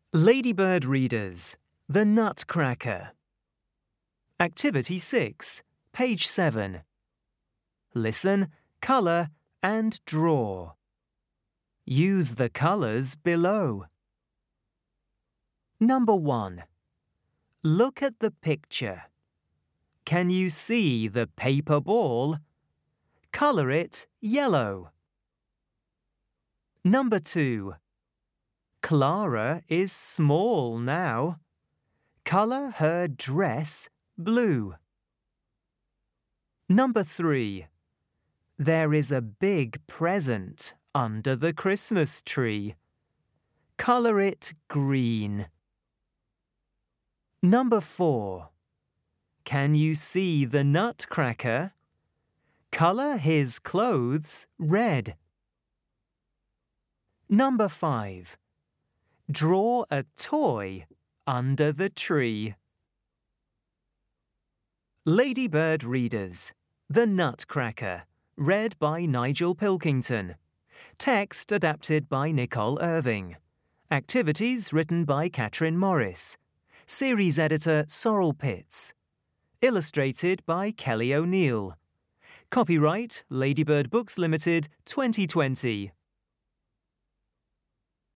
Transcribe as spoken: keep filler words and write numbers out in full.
Ladybird Readers, The Nutcracker. Activity six, page seven. Listen, colour and draw. Use the colours below. Number one. Look at the picture. Can you see the paper ball? Colour it yellow. Number two. Clara is small now. Colour her dress blue. Number three. There is a big present under the Christmas tree. Colour it green. Number four. Can you see the Nutcracker? Colour his clothes red. Number five. Draw a toy under the tree. Ladybird Readers, The Nutcracker, read by Nigel Pilkington. Text adapted by Nicole Irving. Activities written by Catherine Morris. Series editor Sorrel Pitts. Illustrated by Kelly O'Neill. Copyright Ladybird Books Limited twenty twenty.